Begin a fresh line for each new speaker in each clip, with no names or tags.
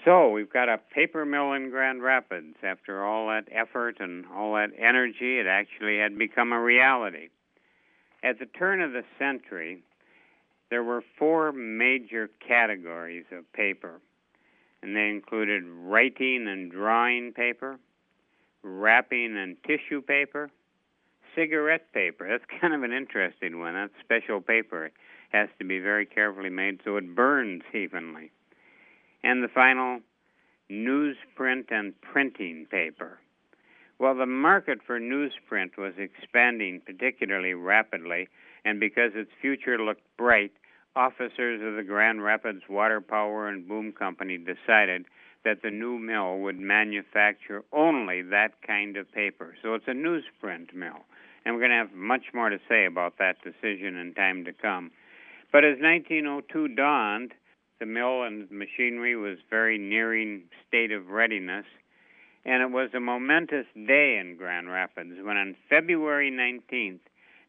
So we've got a paper mill in Grand Rapids. After all that effort and all that energy, it actually had become a reality. At the turn of the century, there were four major categories of paper, and they included writing and drawing paper, wrapping and tissue paper, cigarette paper. That's kind of an interesting one. That's special paper. It has to be very carefully made so it burns evenly. And the final, newsprint and printing paper. Well, the market for newsprint was expanding particularly rapidly, and because its future looked bright, officers of the Grand Rapids Water Power and Boom Company decided that the new mill would manufacture only that kind of paper. So it's a newsprint mill, and we're going to have much more to say about that decision in time to come. But as 1902 dawned, the mill and machinery was very nearing state of readiness, and it was a momentous day in Grand Rapids when on February 19th,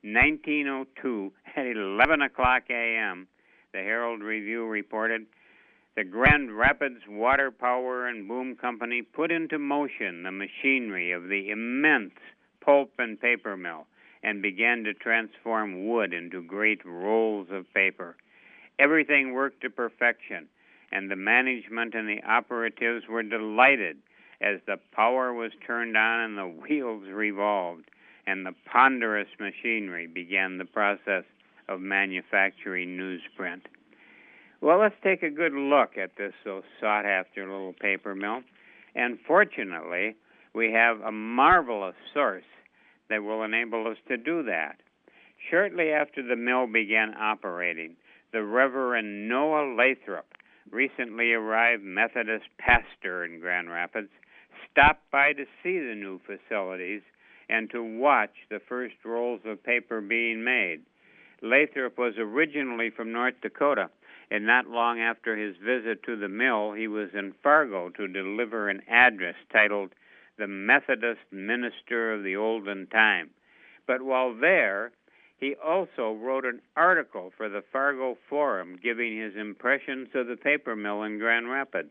1902, at 11 o'clock a.m., the Herald Review reported, the Grand Rapids Water Power and Boom Company put into motion the machinery of the immense pulp and paper mill and began to transform wood into great rolls of paper. Everything worked to perfection, and the management and the operatives were delighted as the power was turned on and the wheels revolved, and the ponderous machinery began the process of manufacturing newsprint. Well, let's take a good look at this so sought-after little paper mill. And fortunately, we have a marvelous source that will enable us to do that. Shortly after the mill began operating, the Reverend Noah Lathrop, recently arrived Methodist pastor in Grand Rapids, stopped by to see the new facilities and to watch the first rolls of paper being made. Lathrop was originally from North Dakota, and not long after his visit to the mill, he was in Fargo to deliver an address titled The Methodist Minister of the Olden Time. But while there, he also wrote an article for the Fargo Forum giving his impressions of the paper mill in Grand Rapids.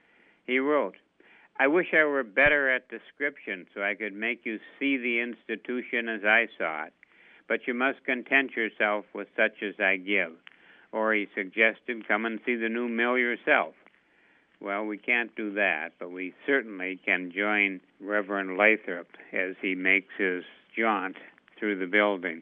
He wrote, I wish I were better at description so I could make you see the institution as I saw it, but you must content yourself with such as I give. Or he suggested, come and see the new mill yourself. Well, we can't do that, but we certainly can join Reverend Lathrop as he makes his jaunt through the building.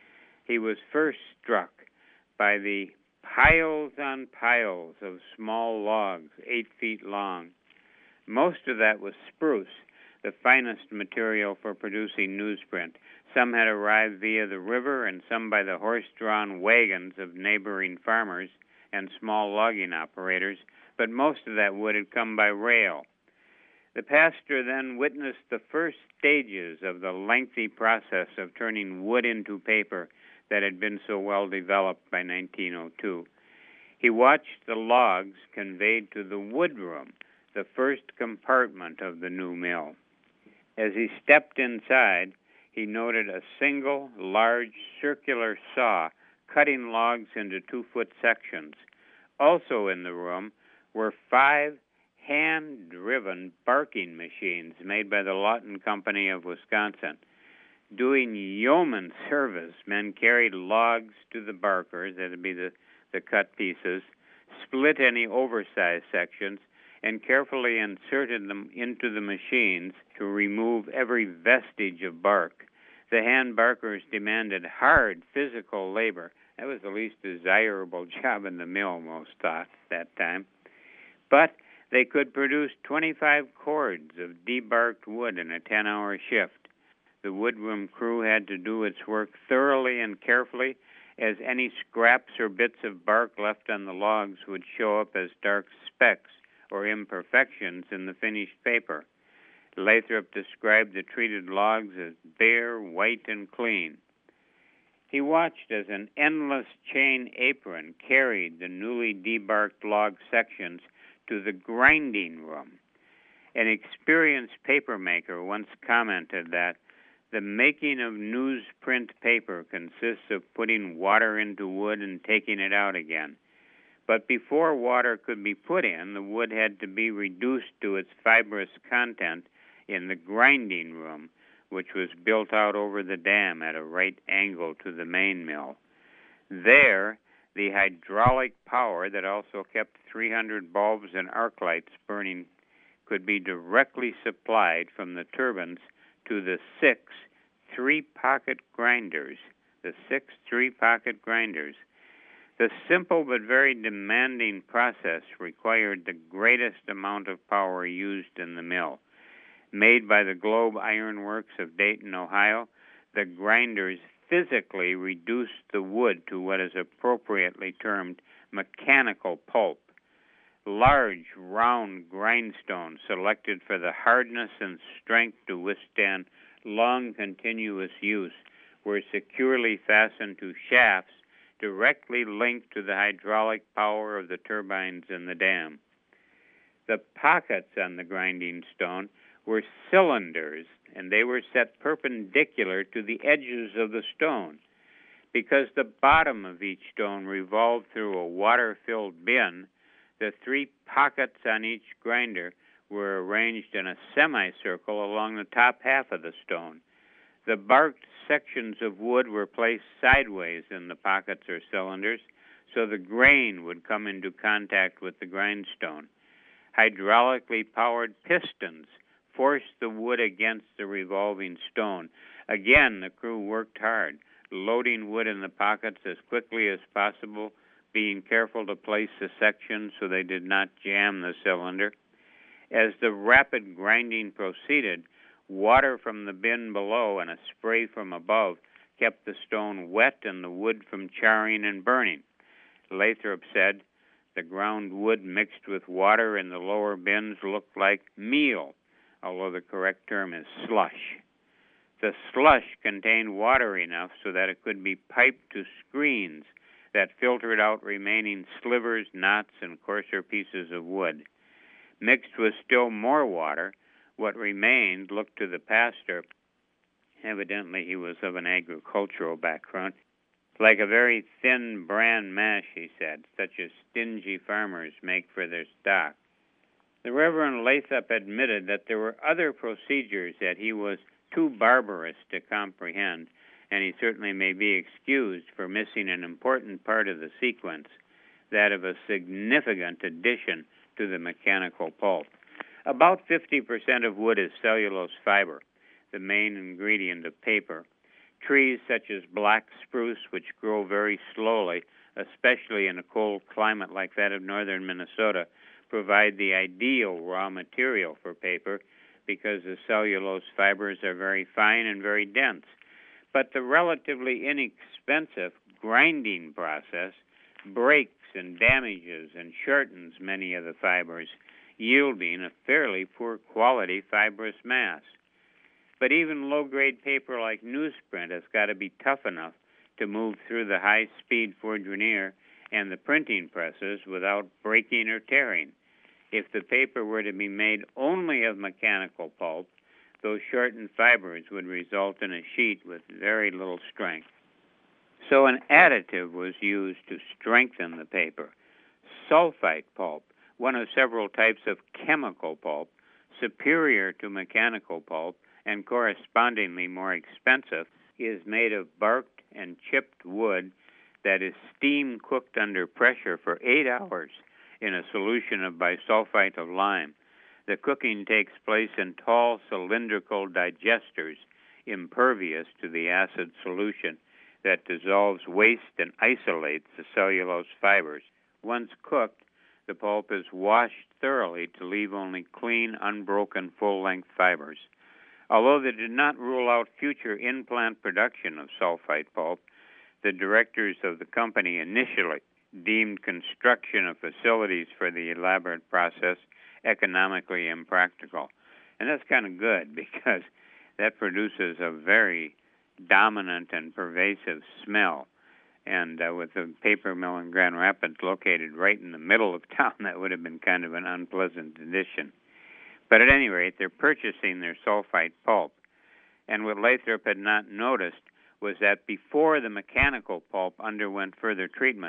He was first struck by the piles on piles of small logs, 8 feet long. Most of that was spruce, the finest material for producing newsprint. Some had arrived via the river and some by the horse-drawn wagons of neighboring farmers and small logging operators, but most of that wood had come by rail. The pastor then witnessed the first stages of the lengthy process of turning wood into paper that had been so well developed by 1902. He watched the logs conveyed to the wood room, the first compartment of the new mill. As he stepped inside, he noted a single, large, circular saw cutting logs into 2-foot sections. Also in the room were 5 hand-driven barking machines made by the Lawton Company of Wisconsin. Doing yeoman service, men carried logs to the barkers, that would be the cut pieces, split any oversized sections, and carefully inserted them into the machines to remove every vestige of bark. The hand barkers demanded hard physical labor. That was the least desirable job in the mill, most thought, that time. But they could produce 25 cords of debarked wood in a 10-hour shift. The woodroom crew had to do its work thoroughly and carefully, as any scraps or bits of bark left on the logs would show up as dark specks or imperfections in the finished paper. Lathrop described the treated logs as bare, white, and clean. He watched as an endless chain apron carried the newly debarked log sections to the grinding room. An experienced papermaker once commented that the making of newsprint paper consists of putting water into wood and taking it out again. But before water could be put in, the wood had to be reduced to its fibrous content in the grinding room, which was built out over the dam at a right angle to the main mill. There, the hydraulic power that also kept 300 bulbs and arc lights burning could be directly supplied from the turbines to the 6 three-pocket grinders. The 6 three-pocket grinders. The simple but very demanding process required the greatest amount of power used in the mill. Made by the Globe Iron Works of Dayton, Ohio, the grinders physically reduced the wood to what is appropriately termed mechanical pulp. Large, round grindstones selected for the hardness and strength to withstand long, continuous use were securely fastened to shafts directly linked to the hydraulic power of the turbines in the dam. The pockets on the grinding stone were cylinders, and they were set perpendicular to the edges of the stone. Because the bottom of each stone revolved through a water-filled bin, the 3 pockets on each grinder were arranged in a semicircle along the top half of the stone. The barked sections of wood were placed sideways in the pockets or cylinders, so the grain would come into contact with the grindstone. Hydraulically powered pistons forced the wood against the revolving stone. Again, the crew worked hard, loading wood in the pockets as quickly as possible, being careful to place the sections so they did not jam the cylinder. As the rapid grinding proceeded, water from the bin below and a spray from above kept the stone wet and the wood from charring and burning. Lathrop said, the ground wood mixed with water in the lower bins looked like meal, although the correct term is slush. The slush contained water enough so that it could be piped to screens that filtered out remaining slivers, knots, and coarser pieces of wood. Mixed with still more water, what remained looked to the pastor, evidently he was of an agricultural background, like a very thin bran mash, he said, such as stingy farmers make for their stock. The Reverend Lathrop admitted that there were other procedures that he was too barbarous to comprehend, and he certainly may be excused for missing an important part of the sequence, that of a significant addition to the mechanical pulp. About 50% of wood is cellulose fiber, the main ingredient of paper. Trees such as black spruce, which grow very slowly, especially in a cold climate like that of northern Minnesota, provide the ideal raw material for paper because the cellulose fibers are very fine and very dense. But the relatively inexpensive grinding process breaks and damages and shortens many of the fibers, yielding a fairly poor quality fibrous mass. But even low-grade paper like newsprint has got to be tough enough to move through the high-speed fourdrinier and the printing presses without breaking or tearing. If the paper were to be made only of mechanical pulp, those shortened fibers would result in a sheet with very little strength. So an additive was used to strengthen the paper. Sulfite pulp, one of several types of chemical pulp, superior to mechanical pulp and correspondingly more expensive, is made of barked and chipped wood that is steam cooked under pressure for 8 hours in a solution of bisulfite of lime. The cooking takes place in tall cylindrical digesters impervious to the acid solution that dissolves waste and isolates the cellulose fibers. Once cooked, the pulp is washed thoroughly to leave only clean, unbroken, full-length fibers. Although they did not rule out future in-plant production of sulfite pulp, the directors of the company initially deemed construction of facilities for the elaborate process economically impractical. And that's kind of good because that produces a very dominant and pervasive smell. And with the paper mill in Grand Rapids located right in the middle of town, that would have been kind of an unpleasant addition. But at any rate, they're purchasing their sulfite pulp. And what Lathrop had not noticed was that before the mechanical pulp underwent further treatment,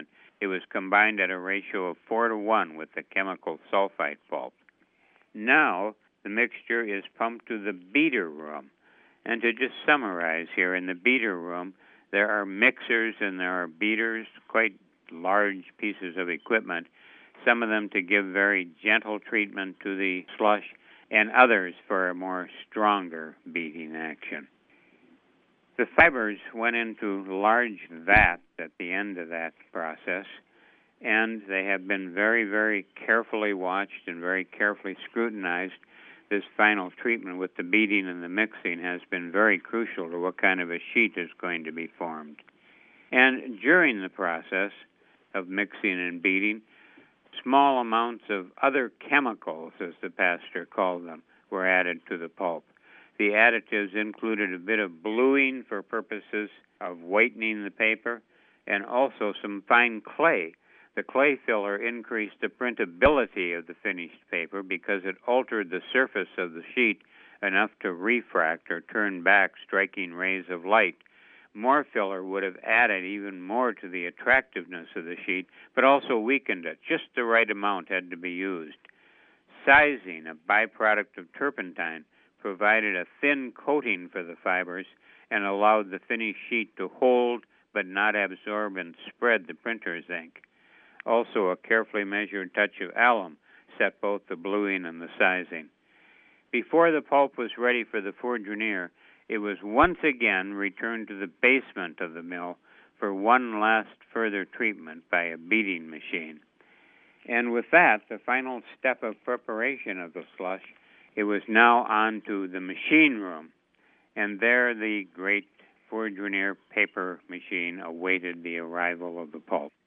it was combined at a ratio of 4-to-1 with the chemical sulfite pulp. Now, the mixture is pumped to the beater room. And to just summarize here, in the beater room, there are mixers and there are beaters, quite large pieces of equipment, some of them to give very gentle treatment to the slush, and others for a more stronger beating action. The fibers went into large vats at the end of that process, and they have been very, very carefully watched and very carefully scrutinized. This final treatment with the beating and the mixing has been very crucial to what kind of a sheet is going to be formed. And during the process of mixing and beating, small amounts of other chemicals, as the pastor called them, were added to the pulp. The additives included a bit of bluing for purposes of whitening the paper, and also some fine clay. The clay filler increased the printability of the finished paper because it altered the surface of the sheet enough to refract or turn back striking rays of light. More filler would have added even more to the attractiveness of the sheet, but also weakened it. Just the right amount had to be used. Sizing, a byproduct of turpentine, provided a thin coating for the fibers and allowed the finished sheet to hold but not absorb and spread the printer's ink. Also, a carefully measured touch of alum set both the bluing and the sizing. Before the pulp was ready for the fourdrinier, it was once again returned to the basement of the mill for one last further treatment by a beating machine. And with that, the final step of preparation of the slush, it was now on to the machine room. And there the great fourdrinier paper machine awaited the arrival of the pulp.